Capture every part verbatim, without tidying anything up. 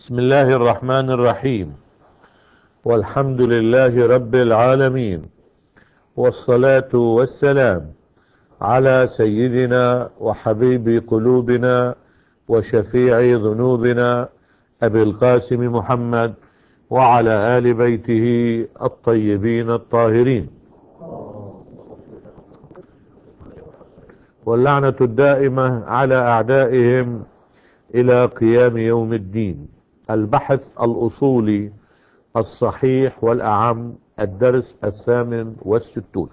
بسم الله الرحمن الرحيم. والحمد لله رب العالمين، والصلاة والسلام على سيدنا وحبيب قلوبنا وشفيع ذنوبنا أبي القاسم محمد وعلى آل بيته الطيبين الطاهرين، واللعنة الدائمة على أعدائهم إلى قيام يوم الدين. البحث الأصولي الصحيح والأعم، الدرس الثامن والستون.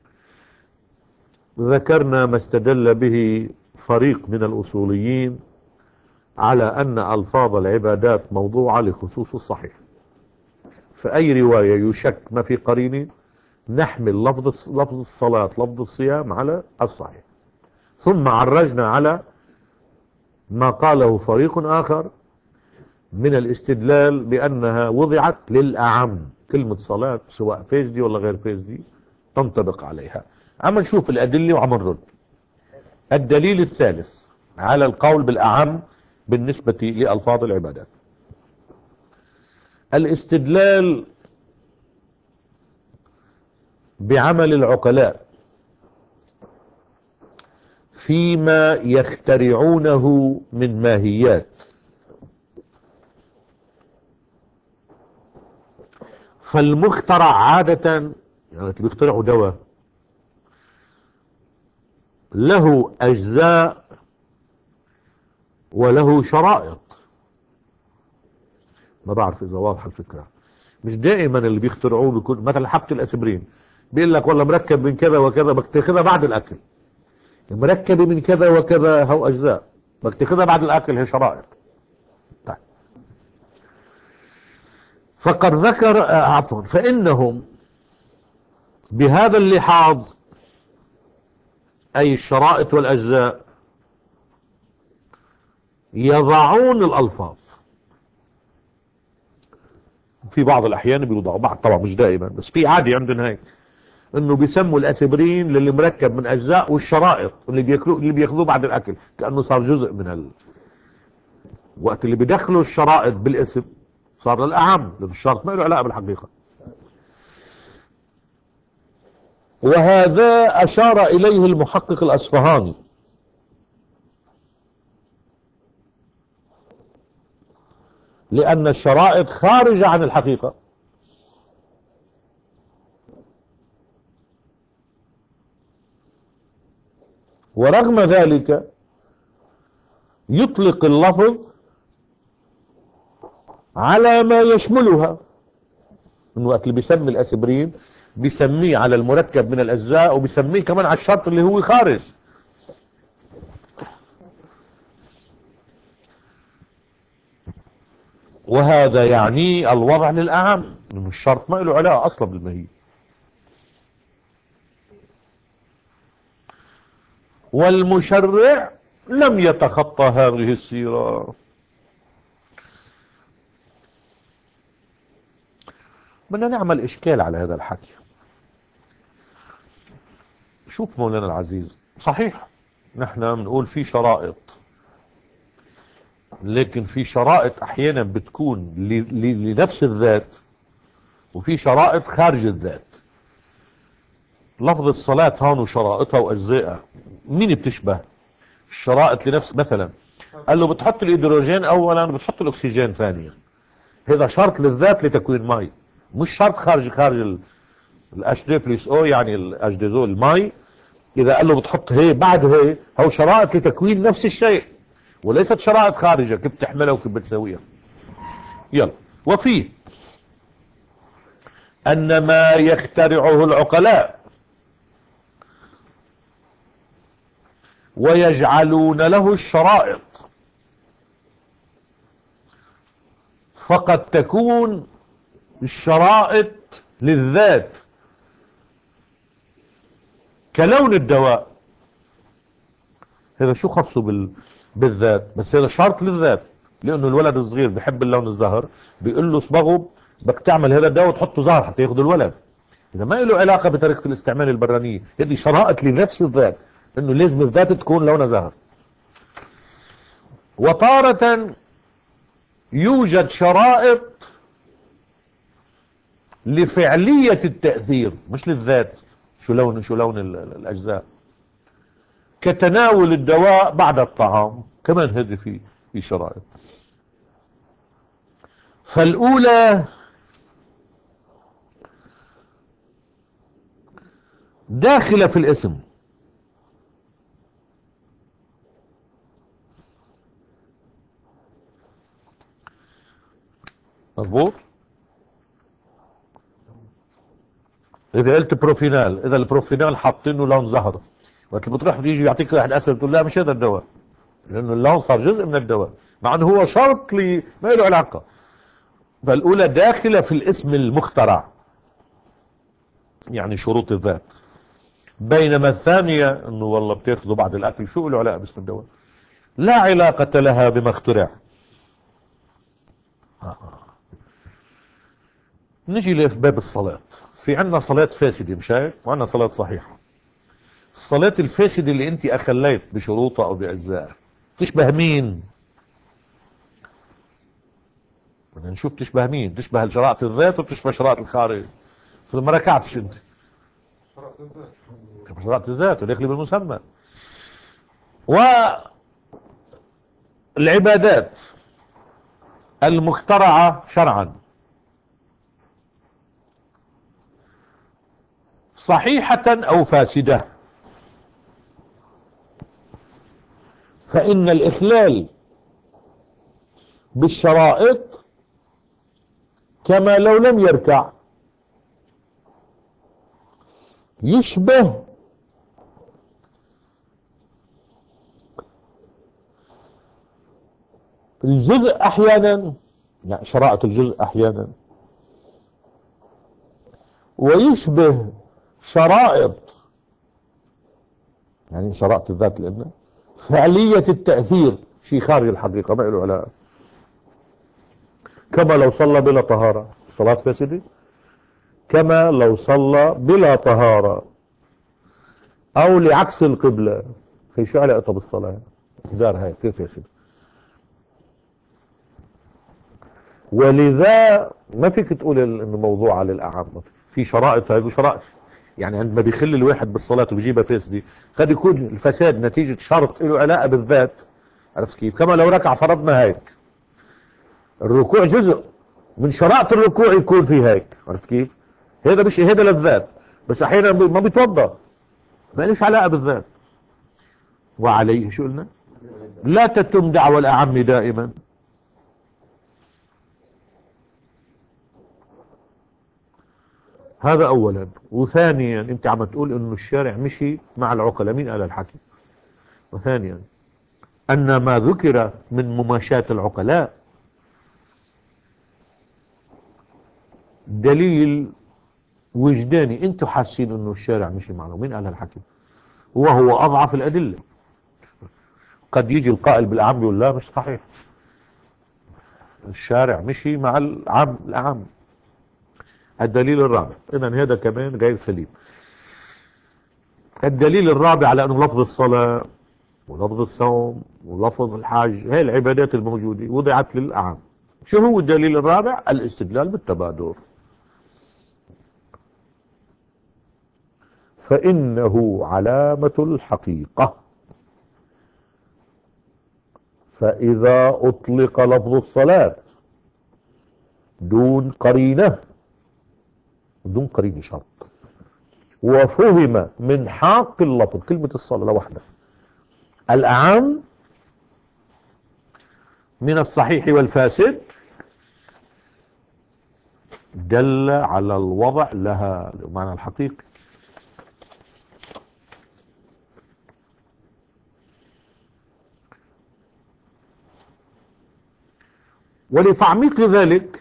ذكرنا ما استدل به فريق من الأصوليين على أن ألفاظ العبادات موضوعة لخصوص الصحيح. في أي رواية يشك ما في قرينه نحمل لفظ لفظ الصلاة لفظ الصيام على الصحيح. ثم عرجنا على ما قاله فريق آخر من الاستدلال بأنها وضعت للأعم، كلمة صلاة سواء فاسدي ولا غير فاسدي تنطبق عليها. عم نشوف الأدلة وعم نرد. الدليل الثالث على القول بالأعم بالنسبة لألفاظ العبادات، الاستدلال بعمل العقلاء فيما يخترعونه من ماهيات. فالمخترع عادة يعني بيخترعوا دواء له أجزاء وله شرائط. ما بعرف إذا واضحة الفكرة. مش دائما اللي بيخترعوه بيكون مثلا حبة الأسبرين بيقول لك والله مركب من كذا وكذا بتاخذها بعد الأكل، مركبة من كذا وكذا هو أجزاء بتاخذها بعد الأكل هي شرائط. طيب. فقد ذكر عفوا فإنهم بهذا اللحاظ أي الشرائط والأجزاء يضعون الألفاظ. في بعض الأحيان بيوضعوا بعض، طبعا مش دائما بس في عادي عندنا هيك، انه بيسموا الاسبرين للي مركب من اجزاء، والشرائط اللي بياكلوه اللي بياخذوه بعد الاكل كانه صار جزء من ال... وقت اللي بيدخلوا الشرائط بالاسم صار للاعم، لان الشرط ما له علاقه بالحقيقه. وهذا اشار اليه المحقق الاصفهاني لان الشرائط خارجه عن الحقيقه، ورغم ذلك يطلق اللفظ على ما يشملها. من وقت اللي بيسمي الاسبرين بيسميه على المركب من الاجزاء، وبيسميه كمان على الشرط اللي هو خارج. وهذا يعني الوضع للأعم، انه الشرط ما له علاقه اصلا بالماهيه. والمشرع لم يتخطى هذه السيرة. بدنا نعمل إشكال على هذا الحكي. شوف مولانا العزيز، صحيح نحن بنقول في شرائط، لكن في شرائط أحيانا بتكون لنفس الذات، وفي شرائط خارج الذات. لفظ الصلاة هون وشرائطها وأجزائها مين بتشبه؟ الشرائط لنفس، مثلا قال له بتحط الهيدروجين أولا بتحط الأكسجين ثانيا، هذا شرط للذات لتكوين ماء، مش شرط خارج خارج الاتش تو بلس او يعني الاتش دي او الماء. إذا قال له بتحط هي بعد هي، هو شرائط لتكوين نفس الشيء وليست شرائط خارجة كيف تحملها وكيف بتسويها. يلا. وفيه أن ما يخترعه العقلاء ويجعلون له الشرائط فقد تكون الشرائط للذات كلون الدواء. هذا شو خصه بال... بالذات؟ بس هذا شرط للذات، لأنه الولد الصغير بحب اللون الزهر بيقول له صبغه بدك تعمل هذا الدواء وتحطه زهر حتى ياخذ الولد. إذا ما له علاقة بطريقة الاستعمال البرانية، هذه شرائط لنفس الذات، انه لازم الذات تكون لونها زهر. وطارة يوجد شرائط لفعلية التأثير مش للذات. شو لون شو لون الأجزاء؟ كتناول الدواء بعد الطعام كمان هذه في في شرائط. فالأولى داخلة في الاسم، مظبوط. إذا قلت بروفينال، إذا البروفينال حاطينه لون زهر، وقت اللي بتروح يجي يعطيك واحد أسود تقول لا مش هذا الدواء، لأنه اللون صار جزء من الدواء مع أنه هو شرط لي ما له علاقة. فالأولى داخلة في الاسم المخترع، يعني شروط الذات. بينما الثانية أنه والله بتاخذه بعد الأكل، شو له علاقة باسم الدواء؟ لا علاقة لها بما اخترع. نجي لباب الصلاة. في عندنا صلاة فاسدة مش هيك، وعندنا صلاة صحيحة. الصلاة الفاسدة اللي انت اخليت بشروطها او باجزائها تشبه مين؟ بدنا نشوف تشبه مين. تشبه شرائط الذات وبتشبه شرائط الخارج. فما ركعتش انت شرائط الذات وداخل بالمسمى. والعبادات المخترعة شرعا صحيحة أو فاسدة، فإن الإخلال بالشرائط كما لو لم يركع يشبه الجزء أحيانا، يعني شرائط الجزء أحيانا، ويشبه شرائط يعني شرائط الذات لأنه فعلية التأثير شيء خارج الحقيقة ما له علاقة. كما لو صلى بلا طهارة صلاة فاسدة، كما لو صلى بلا طهارة أو لعكس القبلة، هي شو علاقتها بالصلاة؟ دار هاي كيف فاسدة. ولذا ما فيك تقول انه موضوع على الأعم. في شرائط هاي وشرائط، يعني عندما بيخل الواحد بالصلاة وبيجيبها فاسدة قد يكون الفساد نتيجة شرط له علاقة بالذات. عرفت كيف؟ كما لو ركع فرضنا هيك، الركوع جزء من شرائط الركوع يكون فيه هيك. عرفت كيف؟ هذا مش هذا للذات، بس احيانا ما بيتوضا ما ليش علاقة بالذات. وعليه شو قلنا؟ لا تتم دعوى الأعم دائما. هذا اولا. وثانيا انت عم تقول انه الشارع مشي مع العقلاء، مين قال الحكي؟ وثانيا ان ما ذكر من مماشاة العقلاء دليل وجداني، انتوا حاسين انه الشارع مشي معه، مين قال الحكي؟ وهو اضعف الادلة. قد يجي القائل بالاعم يقول لا مش صحيح، الشارع مشي مع العام الاعم. الدليل الرابع، اذا هذا كمان غير سليم. الدليل الرابع على انه لفظ الصلاة ولفظ الصوم ولفظ الحج هي العبادات الموجودة وضعت للأعم. شو هو الدليل الرابع؟ الاستدلال بالتبادر. فإنه علامة الحقيقة، فإذا أطلق لفظ الصلاة دون قرينة، دون قرينة شرط، وفهم من حق اللفظ كلمة الصلاة لوحدها الأعم من الصحيح والفاسد، دل على الوضع لها بمعنى الحقيقي. ولتعميق ذلك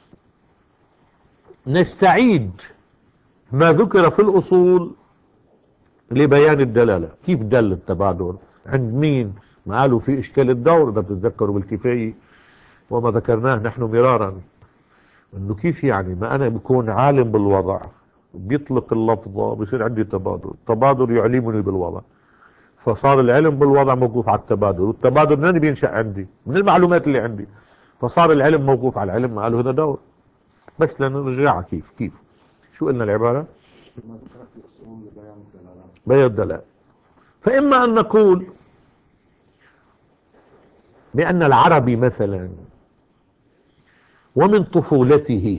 نستعيد ما ذكر في الأصول لبيان الدلالة. كيف دل التبادر؟ عند مين؟ ما قالوا في إشكال الدور، إذا بتتذكروا بالكفاية وما ذكرناه نحن مرارا، إنه كيف يعني ما أنا بكون عالم بالوضع بيطلق اللفظة بيصير عندي تبادر، التبادر يعلمني بالوضع، فصار العلم بالوضع موقوف على التبادر، والتبادر من بينشأ عندي؟ من المعلومات اللي عندي. فصار العلم موقوف على العلم، ما قالوا هذا دور. بس لنرجع كيف كيف شو قلنا العبارة؟ بيان الدلالة. فإما أن نقول بأن العربي مثلا ومن طفولته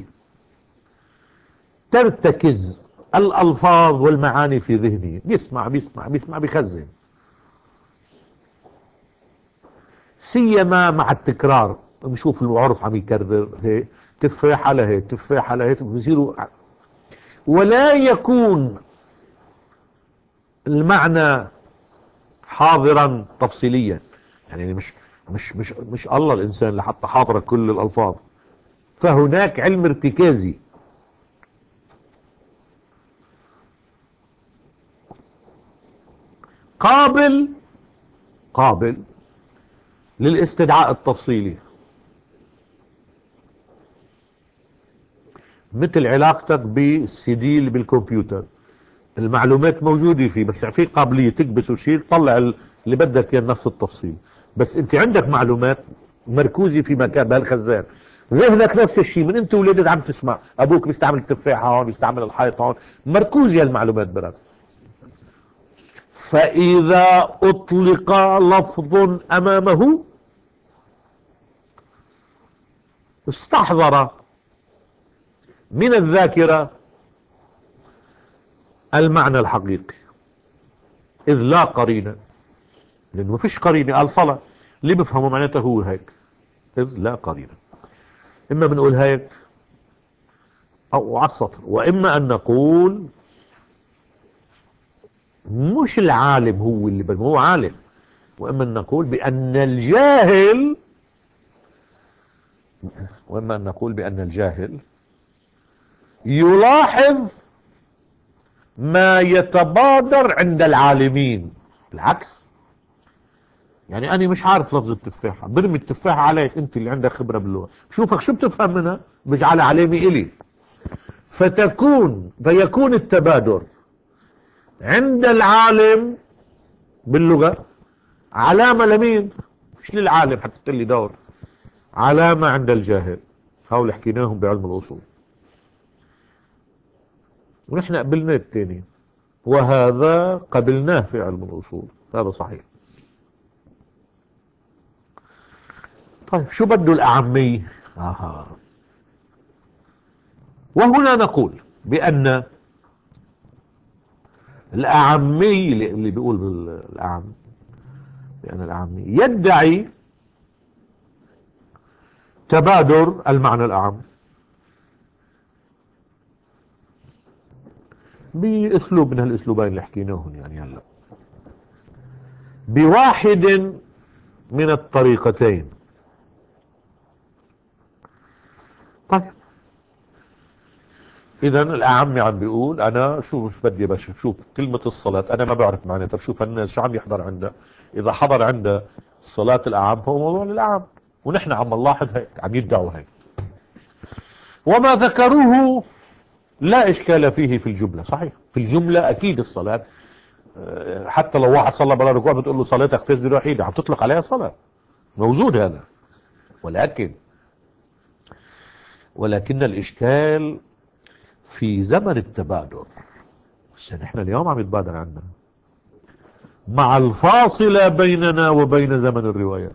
ترتكز الألفاظ والمعاني في ذهنه، بيسمع بيسمع بيسمع بيخزن، سيما مع التكرار. بنشوف العرف عم يكرر هيك تفاح على هيك تفاح على هيك بيصيروا، ولا يكون المعنى حاضرا تفصيليا. يعني مش مش مش مش الله الانسان اللي حتى حاضر كل الالفاظ، فهناك علم ارتكازي. قابل قابل للاستدعاء التفصيلي، مثل علاقتك بالسي دي اللي بالكمبيوتر، المعلومات موجودة فيه، بس في قابلية تكبس وشيل تطلع اللي بدك اياه نفس التفصيل. بس انت عندك معلومات مركوزة في مكان بهالخزان، ذهنك نفس الشيء، من انت ولدت عم تسمع ابوك بيستعمل التفاحة هون بيستعمل الحيط هون، مركوزة المعلومات براسك. فإذا أطلق لفظ أمامه استحضر من الذاكرة المعنى الحقيقي، إذ لا قرينة، لأنه ما فيش قرينة. الفلا اللي بفهمه معناته هو هيك، إذ لا قرينة. إما بنقول هيك أو على السطر، وإما أن نقول مش العالم هو اللي بل هو عالم، وإما أن نقول بأن الجاهل وإما أن نقول بأن الجاهل يلاحظ ما يتبادر عند العالمين. بالعكس، يعني أنا مش عارف لفظ التفاحة، برمي التفاحة عليك أنت اللي عندك خبرة باللغة، شوفك شو بتفهم منها بجعلها علامة إلي، فتكون فيكون التبادر عند العالم باللغة علامة لمين؟ مش للعالم حتى تقول دور، علامة عند الجاهل. هؤلاء حكيناهم بعلم الأصول، ونحن قبلنا التاني، وهذا قبلناه في علم الأصول، هذا صحيح. طيب شو بده الأعمي؟ آه. وهنا نقول بأن الأعمي اللي بيقول بالأعم، بأن الأعمي يدعي تبادر المعنى الأعم بأسلوب من هالأسلوبين اللي حكيناهم، يعني هلا بواحد من الطريقتين. طيب إذا الأعمي عم بيقول أنا شو بدي بس شوف كلمة الصلاة أنا ما بعرف معناتها، طب شوف الناس شو عم يحضر عندها، إذا حضر عندها صلاة الأعم فهو موضوع للأعم، ونحن عم نلاحظ هيك، عم يدعوا هيك. وما ذكروه لا إشكال فيه في الجملة، صحيح في الجملة أكيد الصلاة، حتى لو واحد صلى بلا ركوع بتقول له صلاتك فاسدة وحيدة، عم تطلق عليها صلاة، موجود هذا. ولكن ولكن الإشكال في زمن التبادر. بس نحن اليوم عم يتبادر عنا مع الفاصلة بيننا وبين زمن الروايات.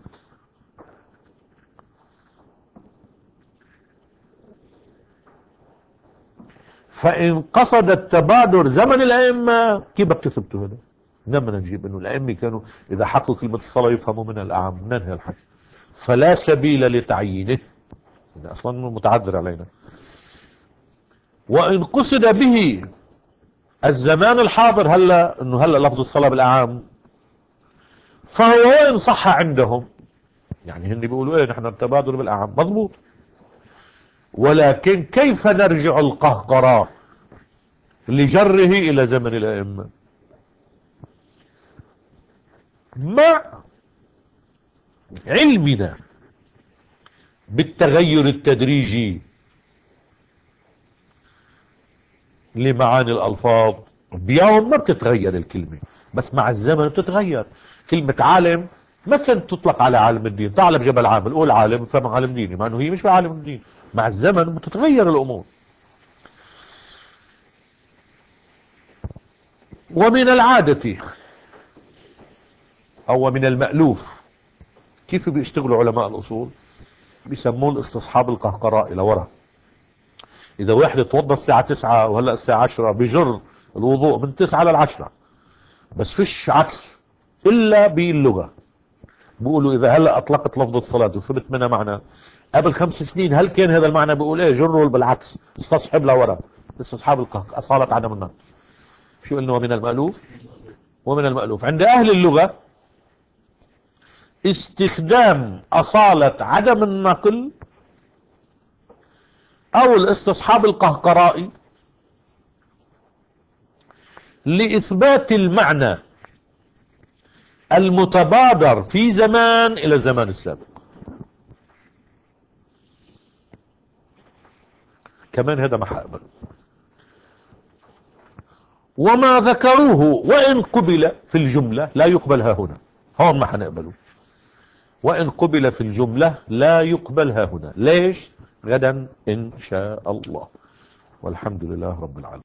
فإن قصد التبادر زمن الأئمة كيف بدك تثبتوا هذا؟ لما نجيب انه الأئمة كانوا إذا حطوا كلمة الصلاة يفهموا منها الأعم، ننهي الحكي، فلا سبيل لتعيينه، أصلا متعذر علينا. وإن قصد به الزمان الحاضر هلا، انه هلا لفظ الصلاة بالأعام، فهو وإن صح عندهم، يعني هن بيقولوا ايه نحن التبادل بالأعام مضبوط، ولكن كيف نرجع القهقرة لجره إلى زمن الأئمة مع علمنا بالتغير التدريجي لمعاني الألفاظ. بيوم ما بتتغير الكلمة، بس مع الزمن بتتغير. كلمة عالم مثلا تطلق على عالم الدين، تعال بجبل عامل قول عالم فما عالم ديني، مع انه هي مش عالم الدين. مع الزمن بتتغير الامور. ومن العادة او من المألوف، كيف بيشتغلوا علماء الاصول؟ بيسموه الاستصحاب القهقرائي لورا. اذا واحد توضى الساعة تسعة وهلا الساعة عشرة بجر الوضوء من تسعة للعشرة، بس فيش عكس الا باللغة. بيقولوا اذا هلا اطلقت لفظ الصلاة وثبت منها معنى، قبل خمس سنين هل كان هذا المعنى بيقول ايه جر بالعكس استصحب لورا، استصحاب القهقرة اصالة عدم النقل. شو انه من المألوف؟ ومن المألوف عند اهل اللغة استخدام اصالة عدم النقل او الاستصحاب القهقرائي لإثبات المعنى المتبادر في زمان إلى الزمان السابق. كمان هذا ما حقبل. وما ذكروه وإن قبل في الجملة لا يقبل ها هنا، هون ما حنقبله. وإن قبل في الجملة لا يقبل ها هنا. ليش؟ غدا إن شاء الله. والحمد لله رب العالمين.